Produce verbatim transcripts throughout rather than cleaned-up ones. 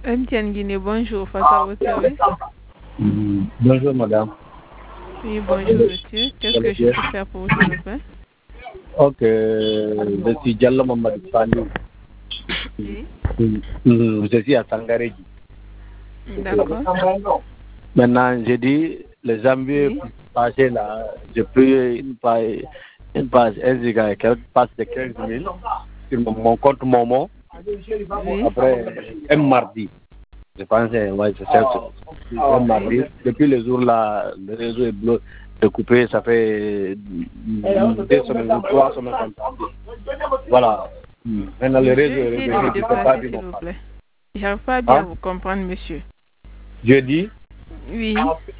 M T N Guinée, bonjour, face à votre service. Mm, bonjour madame. Oui, bonjour monsieur. Qu'est-ce que je peux faire pour vous, s'il vous plaît? Ok, je suis Diallo Mamadou Sani. Oui. Mm, je suis à Sangaréji. D'accord. Maintenant, j'ai dit, le janvier Oui. passé là, j'ai pris une passe, une passe un giga, une passe de quinze mille sur mon, mon compte Momo. Oui. Après, un mardi. Je pense, ouais, c'est ça. Un mardi. Depuis le jour là, le réseau est bloqué, est coupé, ça fait deux semaines ou trois semaines comme ça. Voilà. Maintenant, le réseau est Essayez de vous déplacer, s'il vous plaît. J'arrive pas à bien hein? vous comprendre, monsieur. Je dis, Oui.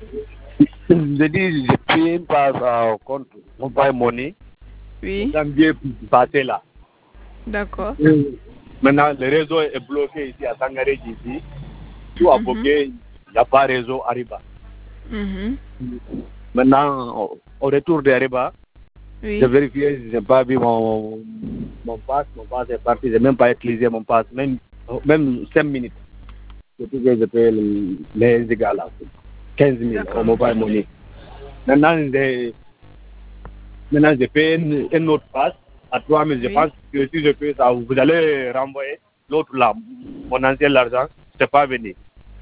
je dis, j'ai pris une passe au compte Mobile Money. Oui. Janvier passé là. D'accord. Maintenant, le réseau est bloqué ici à Sangaréji ici. Tout a bloqué, il n'y a pas de réseau Ariba. Mm-hmm. Maintenant, au, au retour d'Ariba, oui. j'ai vérifié, je n'ai pas vu mon, mon passe, mon passe est parti, je n'ai même pas utilisé mon passe, même, même cinq minutes. Depuis que je paye les dégâts là, quinze mille au Mobile Money. Maintenant, j'ai, maintenant, j'ai payé une, une autre passe à trois mille. Je oui. pense que si je paye ça, vous allez renvoyer l'autre là, mon ancien argent, je n'ai pas venu.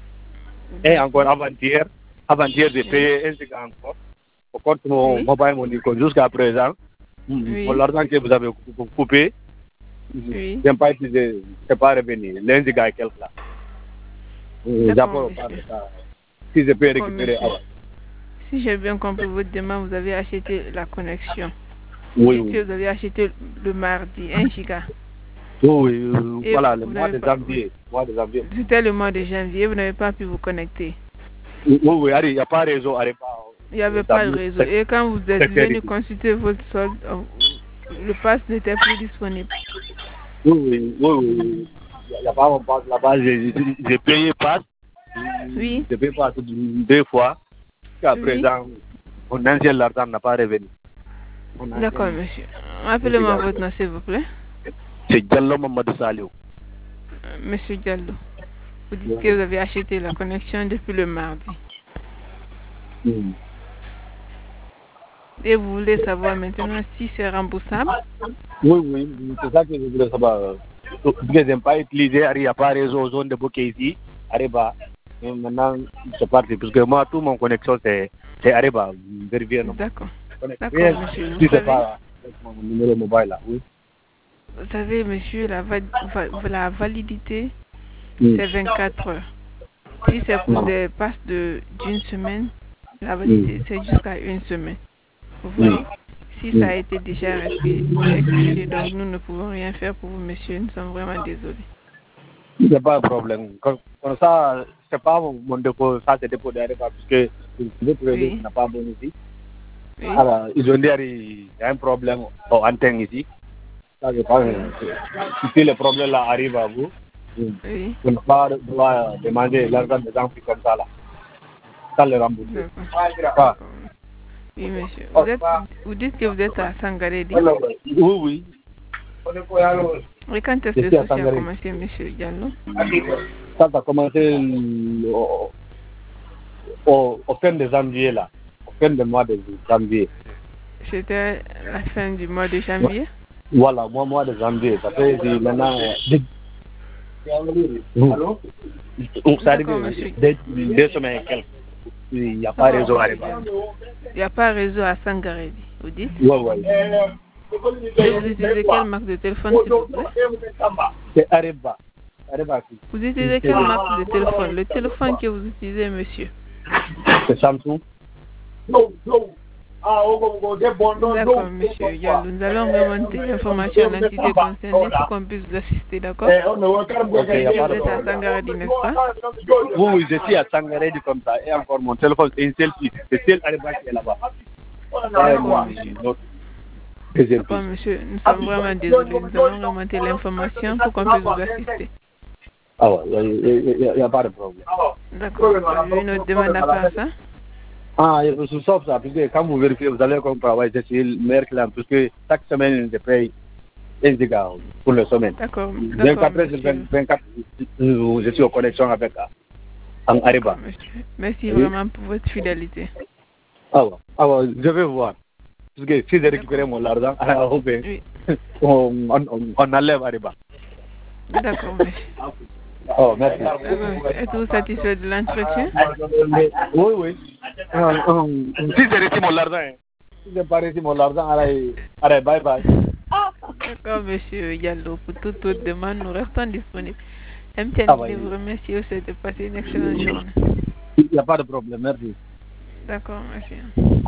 Et encore avant-hier, avant-hier, j'ai payé un dégât encore. Au compte mon oui. Mobile Money, jusqu'à présent, oui. l'argent que vous avez coupé, oui. je n'ai pas utilisé, je n'ai pas revenu. L'un des gars est quelque là. D'accord, si je peux récupérer avant. Si j'ai bien compris votre demande, vous avez acheté la connexion. Oui, oui. Vous avez acheté le mardi, un giga. Oui, oui. Voilà, le mois de janvier. janvier. C'était le mois de janvier, vous n'avez pas pu vous connecter. Oui, oui, il n'y a pas de réseau. Il n'y avait pas de réseau. Et quand vous êtes venu consulter votre solde, le pass n'était plus disponible. Oui, oui, oui, oui. Il n'y a pas mon pass là-bas. J'ai payé pass. Oui. J'ai payé pass deux fois. Jusqu'à oui. présent, mon ancien l'argent n'a pas revenu. D'accord, monsieur. Rappelez-moi votre nom, s'il vous plaît. C'est Diallo Mamadou Saliou. Monsieur Diallo, vous dites oui. que vous avez acheté la connexion depuis le mardi. Mm. Et vous voulez savoir maintenant si c'est remboursable? Oui, oui, c'est ça que je voulais savoir. Parce que je n'ai pas utilisé, il n'y a pas réseau zone de bouquet ici, Ariba. Et maintenant, c'est parti. Parce que moi, toute mon connexion, c'est Ariba. D'accord. D'accord, monsieur. Vous savez, pas mon numéro mobile là, oui. Vous savez, monsieur, la, va la validité, mm. c'est vingt-quatre heures. Si c'est pour mm. des passes d'une semaine, la validité, mm. c'est jusqu'à une semaine. Vous voyez? Mm. Si ça a été déjà expiré, donc nous ne pouvons rien faire pour vous, monsieur. Nous sommes vraiment désolés. Il n'y a pas de problème. Comme, comme ça, c'est pas mon dépôt, ça c'est dépôt d'arrêt parce que le produit oui. n'a pas bon ici. Oui. Alors, ils ont dit qu'il y a un problème en antenne ici. Ça, je pense que si le problème là arrive à vous, oui. vous n'avez pas le droit de demander l'argent des gens comme ça là. Ça le rembourser. D'accord. Oui, monsieur. Vous, êtes, vous dites que vous êtes à Sangarédi? Oui, oui. Et quand est-ce que ça a commencé, monsieur Diallo? Ça a commencé au, au, au fin de janvier, là. Au fin du mois de janvier. C'était la fin du mois de janvier? Voilà, au mois de janvier. Ça fait maintenant... Allô? Ça arrive deux, deux semaines et quelques. Il n'y a pas de réseau à Ariba. Il n'y a pas de réseau à Sangarédi, vous dites? Oui, oui. Et vous utilisez quelle marque de téléphone, s'il vous plaît? C'est Ariba. Ariba. Vous utilisez quelle marque de téléphone? Le téléphone que vous utilisez, monsieur? C'est Samsung. D'accord, monsieur Yalou. Nous allons remonter l'information à l'entité concernée pour qu'on puisse vous assister, d'accord? Okay, vous êtes à Sangarédi, n'est-ce pas? Oui, oui, je suis à Sangarédi comme ça. Et encore, mon téléphone, c'est une seule fille. C'est celle Ariba qui est là-bas. D'accord, monsieur. D'accord, monsieur. Nous sommes vraiment désolés. Nous allons remonter l'information pour qu'on puisse vous assister. Ah ouais, il n'y a, a, a pas de problème. D'accord. J'ai une autre demande à part ça. Ah, c'est sauf ça, parce que quand vous vérifiez, vous allez comprendre, ouais, je suis le meilleur client, parce que chaque semaine, je paye un giga pour la semaine. D'accord. vingt-quatre heures sur vingt-quatre, je suis en connexion avec en Ariba. Merci vraiment pour votre fidélité. Ah ouais, ah ouais, je vais voir. Parce que si j'ai récupéré mon argent, alors, oui. on, on, on enlève Ariba. D'accord, monsieur. Oh, merci. Êtes-vous satisfait de l'entretien? Oui, oui. Euh, euh, si j'ai reçu mon argent, si j'ai pas reçu mon argent, allez, allez, bye bye. D'accord, monsieur Yallo. Pour toute autre demande, nous restons disponibles. M T N, Ah, je oui. vous remercie aussi de passer une excellente journée. Il n'y a pas de problème, merci. D'accord, merci.